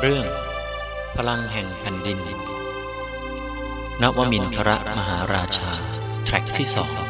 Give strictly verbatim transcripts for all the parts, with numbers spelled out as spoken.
เรื่องพลังแห่งแผ่นดินนวมินทรมหาราชาแทร็กที่สอง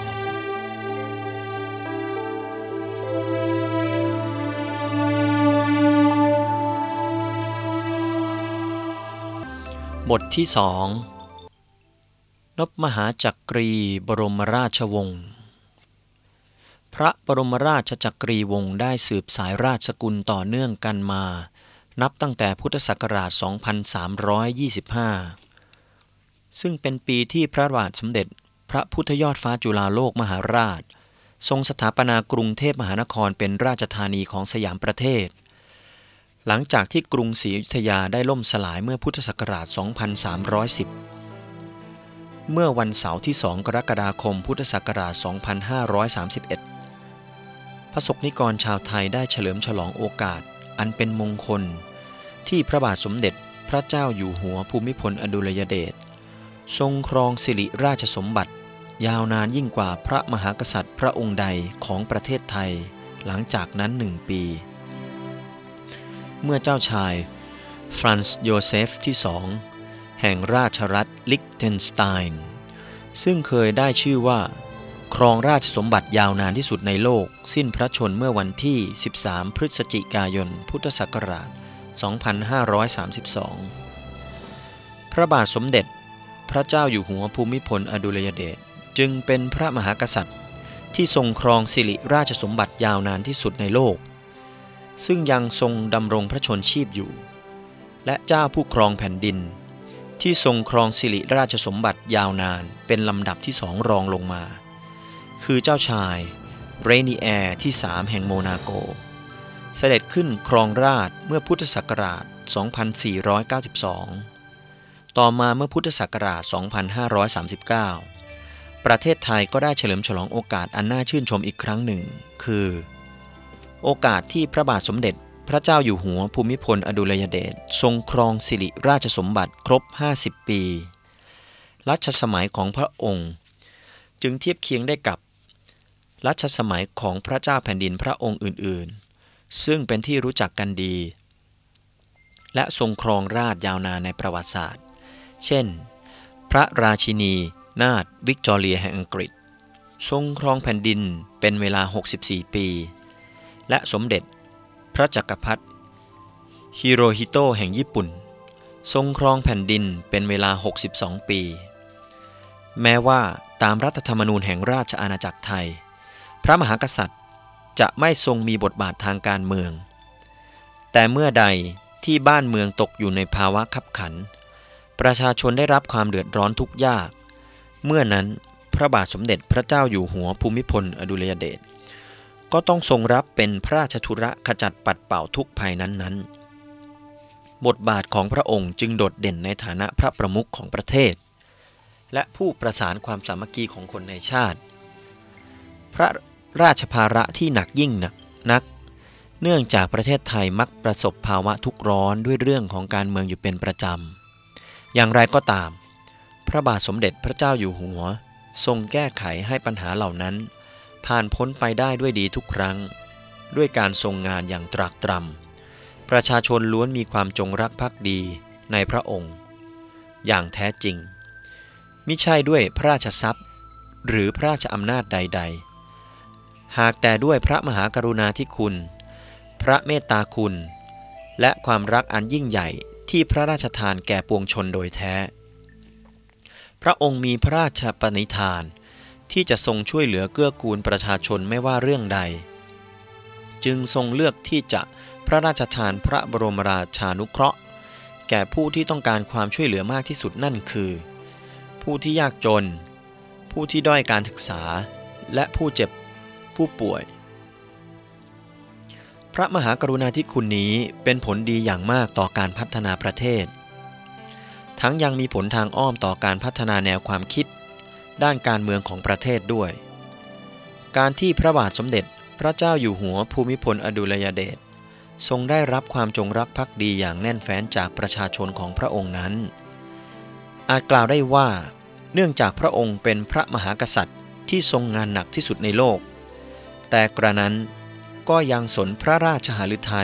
บทที่สองนพมหาจักรีบรมราชวงศ์พระบรมราชจักรีวงศ์ได้สืบสายราชสกุลต่อเนื่องกันมานับตั้งแต่พุทธศักราช สองพันสามร้อยยี่สิบห้า ซึ่งเป็นปีที่พระบาทสมเด็จพระพุทธยอดฟ้าจุฬาโลกมหาราชทรงสถาปนากรุงเทพมหานครเป็นราชธานีของสยามประเทศหลังจากที่กรุงศรีอยุธยาได้ล่มสลายเมื่อพุทธศักราช สองพันสามร้อยสิบ เมื่อวันเสาร์ที่ สอง กรกฎาคม พุทธศักราช สองพันห้าร้อยสามสิบเอ็ด พระสงฆ์นิกรชาวไทยได้เฉลิมฉลองโอกาสอันเป็นมงคลที่พระบาทสมเด็จพระเจ้าอยู่หัวภูมิพลอดุลยเดชทรงครองสิริราชสมบัติยาวนานยิ่งกว่าพระมหากษัตริย์พระองค์ใดของประเทศไทยหลังจากนั้นหนึ่งปีเมื่อเจ้าชายฟรานซ์โยเซฟที่สองแห่งราชรัฐลิกเทนสไตน์ซึ่งเคยได้ชื่อว่าครองราชสมบัติยาวนานที่สุดในโลกสิ้นพระชนม์เมื่อวันที่สิบสามพฤศจิกายนพุทธศักราชสองพันห้าร้อยสามสิบสองพระบาทสมเด็จพระเจ้าอยู่หัวภูมิพลอดุลยเดชจึงเป็นพระมหากษัตริย์ที่ทรงครองสิริราชสมบัติยาวนานที่สุดในโลกซึ่งยังทรงดำรงพระชนชีพอยู่และเจ้าผู้ครองแผ่นดินที่ทรงครองสิริราชสมบัติยาวนานเป็นลำดับที่สองรองลงมาคือเจ้าชายเรนีแอร์ที่สามแห่งโมนาโกเสด็จขึ้นครองราชย์เมื่อพุทธศักราช สองพันสี่ร้อยเก้าสิบสอง ต่อมาเมื่อพุทธศักราช สองพันห้าร้อยสามสิบเก้า ประเทศไทยก็ได้เฉลิมฉลองโอกาสอันน่าชื่นชมอีกครั้งหนึ่งคือโอกาสที่พระบาทสมเด็จพระเจ้าอยู่หัวภูมิพลอดุลยเดชทรงครองสิริราชสมบัติครบห้าสิบปีรัชสมัยของพระองค์จึงเทียบเคียงได้กับรัชสมัยของพระเจ้าแผ่นดินพระองค์อื่นๆซึ่งเป็นที่รู้จักกันดีและทรงครองราชยาวนานในประวัติศาสตร์เช่นพระราชินีนาถวิกตอเรียแห่งอังกฤษทรงครองแผ่นดินเป็นเวลาหกสิบสี่ปีและสมเด็จพระจักรพรรดิฮิโรฮิโตะแห่งญี่ปุ่นทรงครองแผ่นดินเป็นเวลาหกสิบสองปีแม้ว่าตามรัฐธรรมนูญแห่งราชอาณาจักรไทยพระมหากษัตริย์จะไม่ทรงมีบทบาททางการเมืองแต่เมื่อใดที่บ้านเมืองตกอยู่ในภาวะคับขันประชาชนได้รับความเดือดร้อนทุกข์ยากเมื่อนั้นพระบาทสมเด็จพระเจ้าอยู่หัวภูมิพลอดุลยเดชก็ต้องทรงรับเป็นพระราชธุระขจัดปัดเป่าทุกข์ภัยนั้นๆบทบาทของพระองค์จึงโดดเด่นในฐานะพระประมุขของประเทศและผู้ประสานความสามัคคีของคนในชาติพระราชภาระที่หนักยิ่งหนักนักเนื่องจากประเทศไทยมักประสบภาวะทุกข์ร้อนด้วยเรื่องของการเมืองอยู่เป็นประจำอย่างไรก็ตามพระบาทสมเด็จพระเจ้าอยู่หัวทรงแก้ไขให้ปัญหาเหล่านั้นผ่านพ้นไปได้ด้วยดีทุกครั้งด้วยการทรงงานอย่างตรากตรำประชาชนล้วนมีความจงรักภักดีในพระองค์อย่างแท้จริงมิใช่ด้วยพระราชทรัพย์หรือพระราชอำนาจใดๆหากแต่ด้วยพระมหากรุณาธิคุณพระเมตตาคุณและความรักอันยิ่งใหญ่ที่พระราชทานแก่ปวงชนโดยแท้พระองค์มีพระราชปณิธานที่จะทรงช่วยเหลือเกื้อกูลประชาชนไม่ว่าเรื่องใดจึงทรงเลือกที่จะพระราชทานพระบรมราชานุเคราะห์แก่ผู้ที่ต้องการความช่วยเหลือมากที่สุดนั่นคือผู้ที่ยากจนผู้ที่ด้อยการศึกษาและผู้เจ็บผู้ป่วยพระมหากรุณาธิคุณนี้เป็นผลดีอย่างมากต่อการพัฒนาประเทศทั้งยังมีผลทางอ้อมต่อการพัฒนาแนวความคิดด้านการเมืองของประเทศด้วยการที่พระบาทสมเด็จพระเจ้าอยู่หัวภูมิพลอดุลยเดชทรงได้รับความจงรักภักดีอย่างแน่นแฟ้นจากประชาชนของพระองค์นั้นอาจกล่าวได้ว่าเนื่องจากพระองค์เป็นพระมหากษัตริย์ที่ทรงงานหนักที่สุดในโลกแต่กระนั้นก็ยังสนพระราชหฤทัย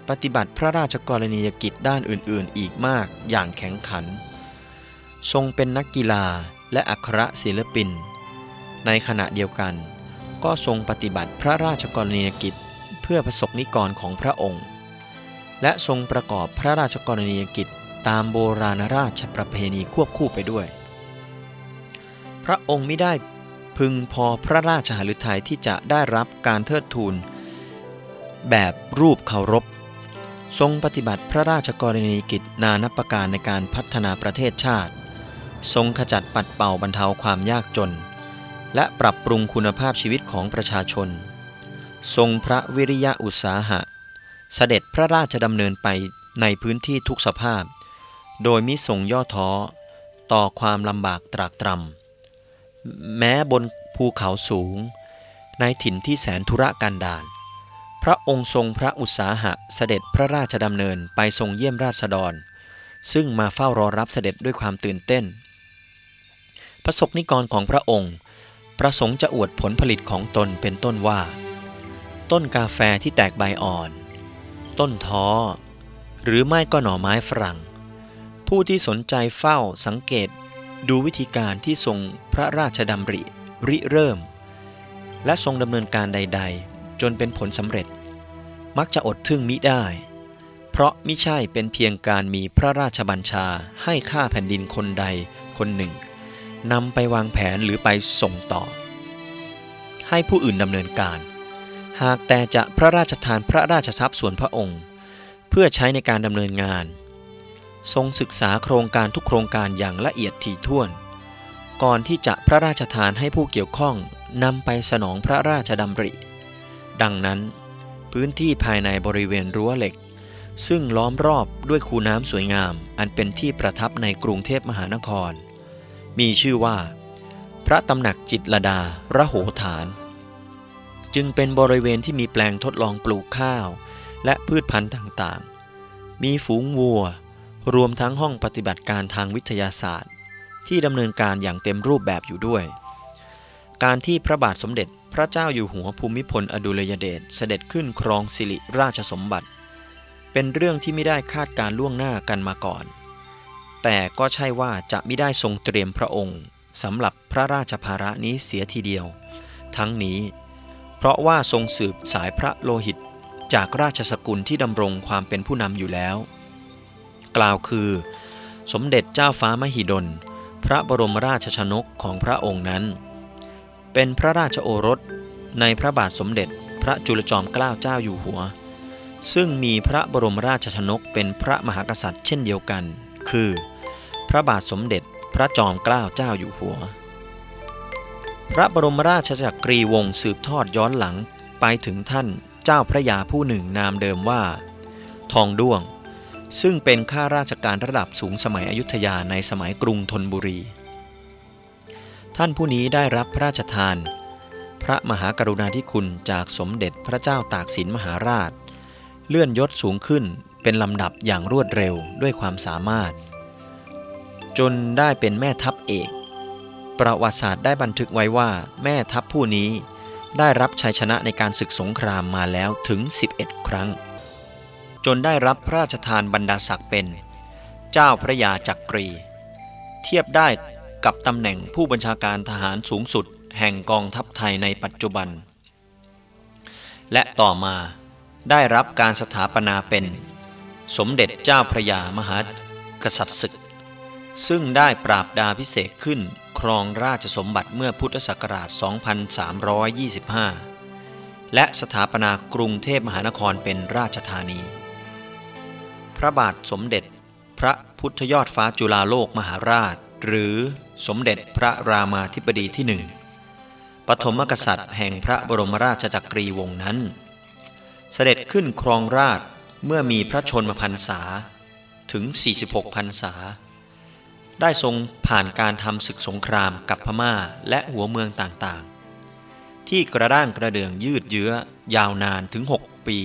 ปฏิบัติพระราชกรณียกิจด้านอื่นๆอีกมากอย่างแข็งขันทรงเป็นนักกีฬาและอักขระศิลปินในขณะเดียวกันก็ทรงปฏิบัติพระราชกรณียกิจเพื่อประสบนิกรของพระองค์และทรงประกอบพระราชกรณียกิจตามโบราณราชประเพณีควบคู่ไปด้วยพระองค์ไม่ได้พึงพอพระราชหฤทัยที่จะได้รับการเทิดทูนแบบรูปเคารพทรงปฏิบัติพระราชกรณียกิจนานับประการในการพัฒนาประเทศชาติทรงขจัดปัดเป่าบรรเทาความยากจนและปรับปรุงคุณภาพชีวิตของประชาชนทรงพระวิริยะอุตสาหะเสด็จพระราชดำเนินไปในพื้นที่ทุกสภาพโดยมิทรงย่อท้อต่อความลำบากตรากตรำแม้บนภูเขาสูงในถิ่นที่แสนทุรกันดารพระองค์ทรงพระอุตสาหะเสด็จพระราชดำเนินไปทรงเยี่ยมราษฎรซึ่งมาเฝ้ารอรับเสด็จด้วยความตื่นเต้นประสบนิกรของพระองค์ประสงค์จะอวดผลผลิตของตนเป็นต้นว่าต้นกาแฟที่แตกใบอ่อนต้นท้อหรือไม่ก็หน่อไม้ฝรั่งผู้ที่สนใจเฝ้าสังเกตดูวิธีการที่ทรงพระราชดำริริเริ่มและทรงดำเนินการใดๆจนเป็นผลสำเร็จมักจะอดทึ่งมิได้เพราะมิใช่เป็นเพียงการมีพระราชบัญชาให้ข้าแผ่นดินคนใดคนหนึ่งนำไปวางแผนหรือไปส่งต่อให้ผู้อื่นดำเนินการหากแต่จะพระราชทานพระราชทรัพย์ส่วนพระองค์เพื่อใช้ในการดำเนินงานทรงศึกษาโครงการทุกโครงการอย่างละเอียดถี่ถ้วนก่อนที่จะพระราชทานให้ผู้เกี่ยวข้องนำไปสนองพระราชดำริดังนั้นพื้นที่ภายในบริเวณรั้วเหล็กซึ่งล้อมรอบด้วยคูน้ำสวยงามอันเป็นที่ประทับในกรุงเทพมหานครมีชื่อว่าพระตำหนักจิตรลดาระโหฐานจึงเป็นบริเวณที่มีแปลงทดลองปลูกข้าวและพืชพันธุ์ต่างๆมีฝูงวัวรวมทั้งห้องปฏิบัติการทางวิทยาศาสตร์ที่ดำเนินการอย่างเต็มรูปแบบอยู่ด้วยการที่พระบาทสมเด็จพระเจ้าอยู่หัวภูมิพลอดุลยเดชเสด็จขึ้นครองสิริราชสมบัติเป็นเรื่องที่ไม่ได้คาดการล่วงหน้ากันมาก่อนแต่ก็ใช่ว่าจะไม่ได้ทรงเตรียมพระองค์สำหรับพระราชภาระนี้เสียทีเดียวทั้งนี้เพราะว่าทรงสืบสายพระโลหิตจากราชสกุลที่ดำรงความเป็นผู้นำอยู่แล้วกล่าวคือสมเด็จเจ้าฟ้ามหิดลพระบรมราชชนกของพระองค์นั้นเป็นพระราชโอรสในพระบาทสมเด็จพระจุลจอมเกล้าเจ้าอยู่หัวซึ่งมีพระบรมราชชนกเป็นพระมหากษัตริย์เช่นเดียวกันคือพระบาทสมเด็จพระจอมเกล้าเจ้าอยู่หัวพระบรมราชจักรีวงศ์สืบทอดย้อนหลังไปถึงท่านเจ้าพระยาผู้หนึ่งนามเดิมว่าทองด้วงซึ่งเป็นข้าราชการระดับสูงสมัยอยุธยาในสมัยกรุงธนบุรีท่านผู้นี้ได้รับพระราชทานพระมหากรุณาธิคุณจากสมเด็จพระเจ้าตากสินมหาราชเลื่อนยศสูงขึ้นเป็นลำดับอย่างรวดเร็วด้วยความสามารถจนได้เป็นแม่ทัพเอกประวัติศาสตร์ได้บันทึกไว้ว่าแม่ทัพผู้นี้ได้รับชัยชนะในการศึกสงครามมาแล้วถึงสิบเอ็ดครั้งจนได้รับพระราชทานบรรดาศักดิ์เป็นเจ้าพระยาจักรีเทียบได้กับตำแหน่งผู้บัญชาการทหารสูงสุดแห่งกองทัพไทยในปัจจุบันและต่อมาได้รับการสถาปนาเป็นสมเด็จเจ้าพระยามหากษัตริย์ศึกซึ่งได้ปราบดาภิเษกขึ้นครองราชสมบัติเมื่อพุทธศักราช สองพันสามร้อยยี่สิบห้า และสถาปนากรุงเทพมหานครเป็นราชธานีพระบาทสมเด็จพระพุทธยอดฟ้าจุฬาโลกมหาราชหรือสมเด็จพระรามาธิบดีที่หนึ่งปฐมกษัตริย์แห่งพระบรมราชจักรีวงศ์นั้นเสด็จขึ้นครองราชย์เมื่อมีพระชนมพรรษาถึงสี่สิบหกพรรษาได้ทรงผ่านการทำศึกสงครามกับพม่าและหัวเมืองต่างๆที่กระด้างกระเดื่องยืดเยื้อยาวนานถึงหกปี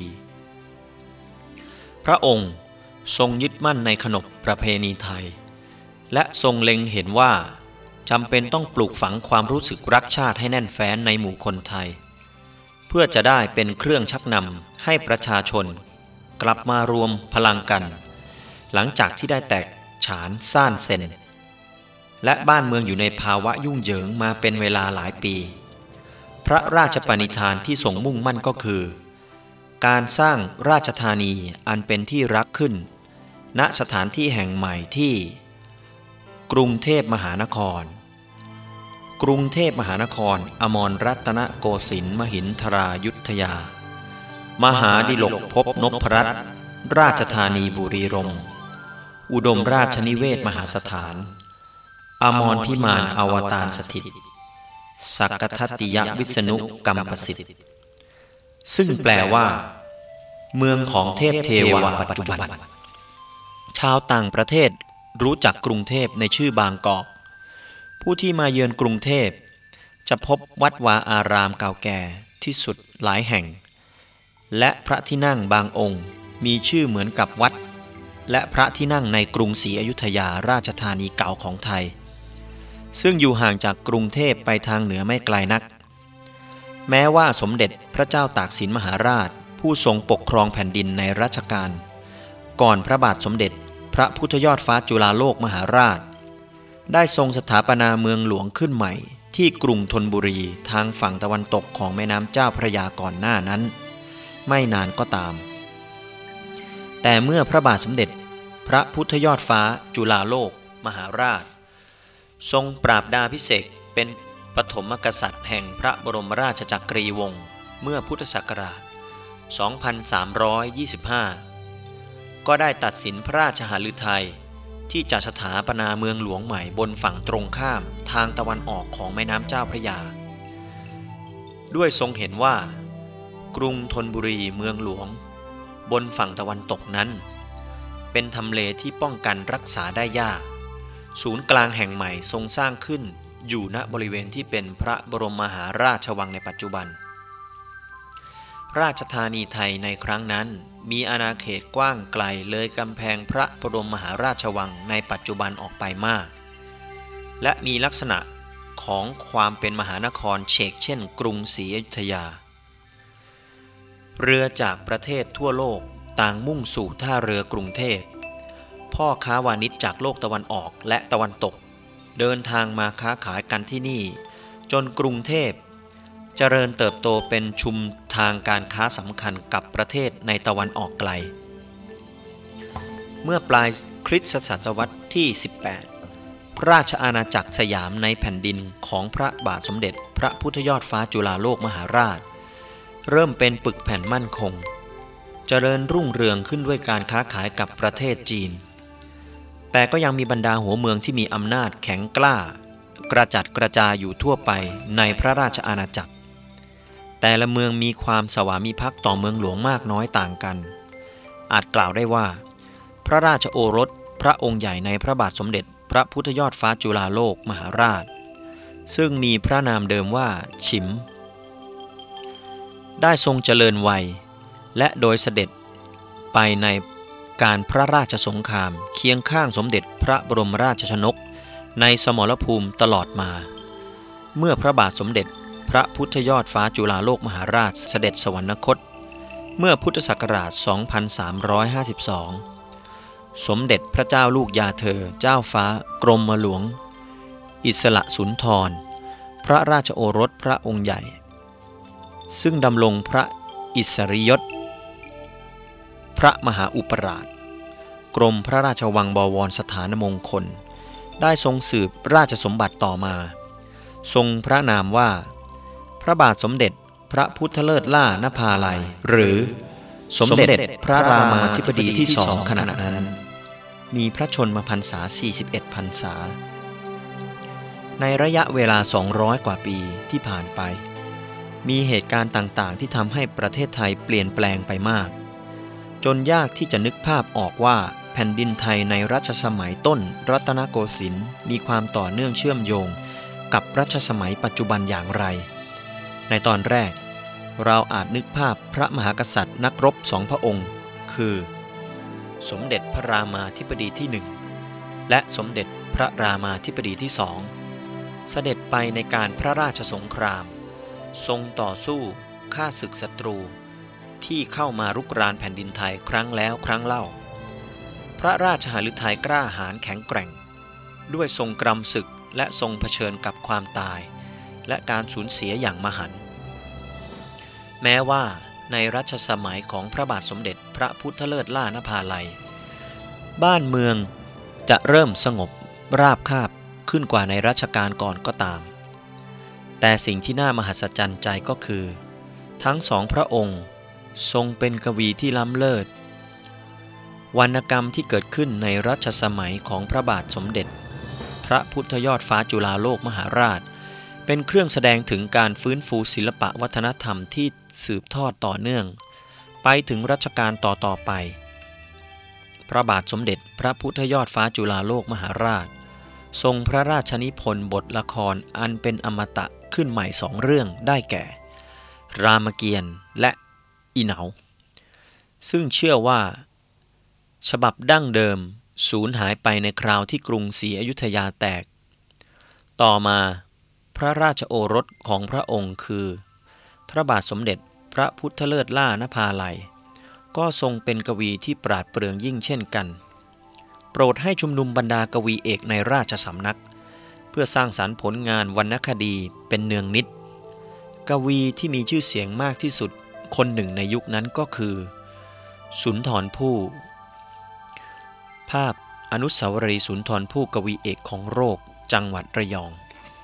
พระองค์ทรงยึดมั่นในขนบประเพณีไทยและทรงเล็งเห็นว่าจำเป็นต้องปลูกฝังความรู้สึกรักชาติให้แน่นแฟ้นในหมู่คนไทยเพื่อจะได้เป็นเครื่องชักนำให้ประชาชนกลับมารวมพลังกันหลังจากที่ได้แตกฉานซ่านเซ็นและบ้านเมืองอยู่ในภาวะยุ่งเหยิงมาเป็นเวลาหลายปีพระราชปณิธานที่ทรงมุ่งมั่นก็คือการสร้างราชธานีอันเป็นที่รักขึ้นณสถานที่แห่งใหม่ที่กรุงเทพมหานครกรุงเทพมหานครอมรรัตนโกสินทร์มหินทรายุทธยามหาดิลกภพนพรัตน์ราชธานีบุรีรมย์อุดมราชนิเวศมหาสถานอมรพิมานอวตารสถิตสักกทัตติยวิษณุกัมปสิทธิ์ซึ่งแปลว่าเมืองของเทพเทวาปัจจุบันชาวต่างประเทศรู้จักกรุงเทพในชื่อบางกอกผู้ที่มาเยือนกรุงเทพจะพบวัดวาอารามเก่าแก่ที่สุดหลายแห่งและพระที่นั่งบางองค์มีชื่อเหมือนกับวัดและพระที่นั่งในกรุงศรีอยุธยาราชธานีเก่าของไทยซึ่งอยู่ห่างจากกรุงเทพไปทางเหนือไม่ไกลนักแม้ว่าสมเด็จพระเจ้าตากสินมหาราชผู้ทรงปกครองแผ่นดินในรัชกาลก่อนพระบาทสมเด็จพระพุทธยอดฟ้าจุฬาโลกมหาราชได้ทรงสถาปนาเมืองหลวงขึ้นใหม่ที่กรุงธนบุรีทางฝั่งตะวันตกของแม่น้ำเจ้าพระยาก่อนหน้านั้นไม่นานก็ตามแต่เมื่อพระบาทสมเด็จพระพุทธยอดฟ้าจุฬาโลกมหาราชทรงปราบดาภิเษกเป็นปฐมกษัตริย์แห่งพระบรมราชจักรีวงศ์เมื่อพุทธศักราช สองพันสามร้อยยี่สิบห้า ก็ได้ตัดสินพระราชหฤทัยที่จะสถาปนาเมืองหลวงใหม่บนฝั่งตรงข้ามทางตะวันออกของแม่น้ำเจ้าพระยาด้วยทรงเห็นว่ากรุงธนบุรีเมืองหลวงบนฝั่งตะวันตกนั้นเป็นทำเลที่ป้องกันรักษาได้ยากศูนย์กลางแห่งใหม่ทรงสร้างขึ้นอยู่ณบริเวณที่เป็นพระบรมมหาราชวังในปัจจุบันราชธานีไทยในครั้งนั้นมีอาณาเขตกว้างไกลเลยกำแพงพระบรมมหาราชวังในปัจจุบันออกไปมากและมีลักษณะของความเป็นมหานครเฉกเช่นกรุงศรีอยุธยาเรือจากประเทศทั่วโลกต่างมุ่งสู่ท่าเรือกรุงเทพพ่อค้าวานิชจากโลกตะวันออกและตะวันตกเดินทางมาค้าขายกันที่นี่จนกรุงเทพเจริญเติบโตเป็นชุมทางการค้าสำคัญกับประเทศในตะวันออกไกลเมื่อปลายคริสตศตวรรษที่สิบแปดพระราชอาณาจักรสยามในแผ่นดินของพระบาทสมเด็จพระพุทธยอดฟ้าจุฬาโลกมหาราชเริ่มเป็นปึกแผ่นมั่นคงเจริญรุ่งเรืองขึ้นด้วยการค้าขายกับประเทศจีนแต่ก็ยังมีบรรดาหัวเมืองที่มีอำนาจแข็งกล้ากระจัดกระจายอยู่ทั่วไปในพระราชอาณาจักรแต่ละเมืองมีความสวามิภักดิ์ต่อเมืองหลวงมากน้อยต่างกันอาจกล่าวได้ว่าพระราชโอรสพระองค์ใหญ่ในพระบาทสมเด็จพระพุทธยอดฟ้าจุฬาโลกมหาราชซึ่งมีพระนามเดิมว่าฉิมได้ทรงเจริญวัยและโดยเสด็จไปในการพระราชสงครามเคียงข้างสมเด็จพระบรมราชชนกในสมรภูมิตลอดมาเมื่อพระบาทสมเด็จพระพุทธยอดฟ้าจุฬาโลกมหาราชเสด็จสวรรคตเมื่อพุทธศักราช สองพันสามร้อยห้าสิบสอง สมเด็จพระเจ้าลูกยาเธอเจ้าฟ้ากรมหลวงอิสระสุนทรพระราชโอรสพระองค์ใหญ่ซึ่งดำรงพระอิสริยศพระมหาอุปราชกรมพระราชวังบวรสถานมงคลได้ทรงสืบราชสมบัติต่อมาทรงพระนามว่าพระบาทสมเด็จพระพุทธเลิศล่านภาลัยหรือสมเด็จพระรามาธิบดีที่สองขณะนั้นมีพระชนมพรรษาสี่สิบเอ็ดพรรษาในระยะเวลาสองร้อยกว่าปีที่ผ่านไปมีเหตุการณ์ต่างๆที่ทำให้ประเทศไทยเปลี่ยนแปลงไปมากจนยากที่จะนึกภาพออกว่าแผ่นดินไทยในรัชสมัยต้นรัตนโกสินทร์มีความต่อเนื่องเชื่อมโยงกับรัชสมัยปัจจุบันอย่างไรในตอนแรกเราอาจนึกภาพพระมหากษัตริย์นักรบสองพระองค์คือสมเด็จพระรามาธิบดีที่หนึ่งและสมเด็จพระรามาธิบดีที่สองเสด็จไปในการพระราชสงครามทรงต่อสู้ฆ่าศึกศัตรูที่เข้ามารุกรานแผ่นดินไทยครั้งแล้วครั้งเล่าพระราชหฤทัยกล้าหาญแข็งแกร่งด้วยทรงกรำศึกและทรงเผชิญกับความตายและการสูญเสียอย่างมหันต์แม้ว่าในรัชสมัยของพระบาทสมเด็จพระพุทธเลิศล่านภาลัยบ้านเมืองจะเริ่มสงบราบคาบขึ้นกว่าในรัชกาลก่อนก็ตามแต่สิ่งที่น่ามหัศจรรย์ใจก็คือทั้งสองพระองค์ทรงเป็นกวีที่ล้ำเลิศวรรณกรรมที่เกิดขึ้นในรัชสมัยของพระบาทสมเด็จพระพุทธยอดฟ้าจุฬาโลกมหาราชเป็นเครื่องแสดงถึงการฟื้นฟูศิลปะวัฒนธรรมที่สืบทอดต่อเนื่องไปถึงรัชกาลต่อๆไปพระบาทสมเด็จพระพุทธยอดฟ้าจุฬาโลกมหาราชทรงพระราชนิพนธ์บทละครอันเป็นอมตะขึ้นใหม่สองเรื่องได้แก่รามเกียรติ์และอีเหนาซึ่งเชื่อว่าฉบับดั้งเดิมสูญหายไปในคราวที่กรุงศรีอยุธยาแตกต่อมาพระราชโอรสของพระองค์คือพระบาทสมเด็จพระพุทธเลิศล่านภาลัยก็ทรงเป็นกวีที่ปราดเปรื่องยิ่งเช่นกันโปรดให้ชุมนุมบรรดากวีเอกในราชสำนักเพื่อสร้างสรรค์ผลงานวรรณคดีเป็นเนืองนิดกวีที่มีชื่อเสียงมากที่สุดคนหนึ่งในยุคนั้นก็คือสุนทรภู่ภาพอนุสาวรีย์สุนทรภู่กวีเอกของโลกจังหวัดระยอง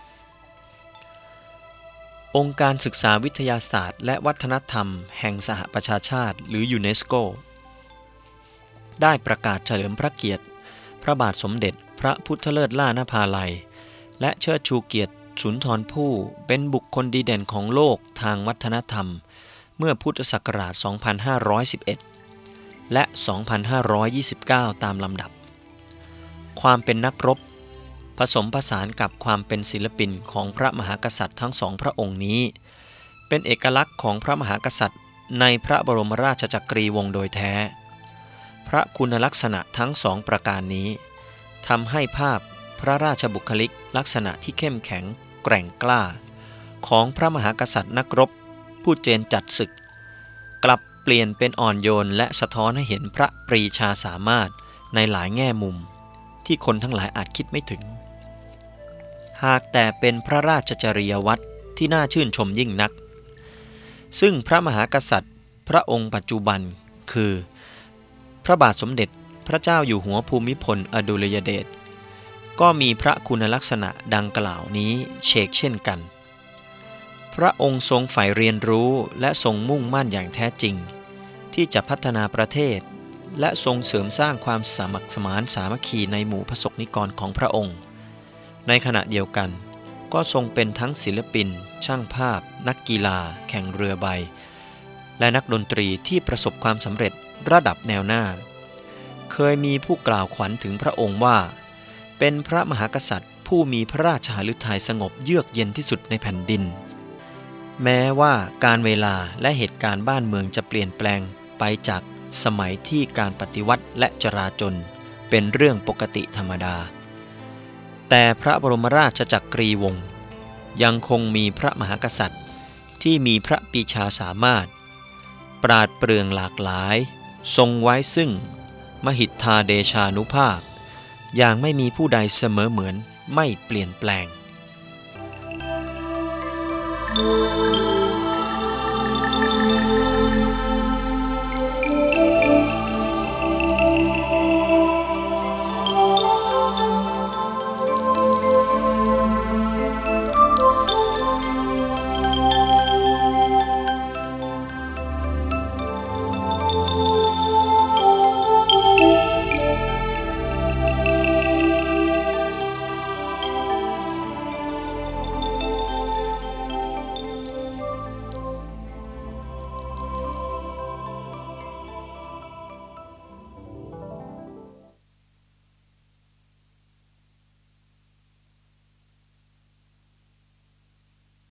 องค์การศึกษาวิทยาศาสตร์และวัฒนธรรมแห่งสหประชาชาติหรือยูเนสโกได้ประกาศเฉลิมพระเกียรติพระบาทสมเด็จพระพุทธเลิศล่านภาลัยและเชิดชูเกียรติสุนทรภู่เป็นบุคคลดีเด่นของโลกทางวัฒนธรรมเมื่อพุทธศักราช สองพันห้าร้อยสิบเอ็ด และ สองพันห้าร้อยยี่สิบเก้า ตามลำดับความเป็นนักรบผสมผสานกับความเป็นศิลปินของพระมหากษัตริย์ทั้งสองพระองค์นี้เป็นเอกลักษณ์ของพระมหากษัตริย์ในพระบรมราชจักรีวงศ์โดยแท้พระคุณลักษณะทั้งสองประการนี้ทำให้ภาพพระราชบุคลิกลักษณะที่เข้มแข็งแกร่งกล้าของพระมหากษัตริย์นักรบผู้เจนจัดศึกกลับเปลี่ยนเป็นอ่อนโยนและสะท้อนให้เห็นพระปรีชาสามารถในหลายแง่มุมที่คนทั้งหลายอาจคิดไม่ถึงหากแต่เป็นพระราชจริยวัตรที่น่าชื่นชมยิ่งนักซึ่งพระมหากษัตริย์พระองค์ปัจจุบันคือพระบาทสมเด็จพระเจ้าอยู่หัวภูมิพลอดุลยเดชก็มีพระคุณลักษณะดังกล่าวนี้เชกเช่นกันพระองค์ทรงใฝ่เรียนรู้และทรงมุ่งมั่นอย่างแท้จริงที่จะพัฒนาประเทศและทรงเสริมสร้างความสามัคคีสมานสามัคคีในหมู่พระสงฆ์นิกรของพระองค์ในขณะเดียวกันก็ทรงเป็นทั้งศิลปินช่างภาพนักกีฬาแข่งเรือใบและนักดนตรีที่ประสบความสำเร็จระดับแนวหน้าเคยมีผู้กล่าวขวัญถึงพระองค์ว่าเป็นพระมหากษัตริย์ผู้มีพระราชฤทัยสงบเยือกเย็นที่สุดในแผ่นดินแม้ว่าการเวลาและเหตุการณ์บ้านเมืองจะเปลี่ยนแปลงไปจากสมัยที่การปฏิวัติและจราจนเป็นเรื่องปกติธรรมดาแต่พระบรมราชจักรีวงศ์ยังคงมีพระมหากษัตริย์ที่มีพระปรีชาสามารถปราดเปรื่องหลากหลายทรงไว้ซึ่งมหิทธาเดชานุภาพอย่างไม่มีผู้ใดเสมอเหมือนไม่เปลี่ยนแปลง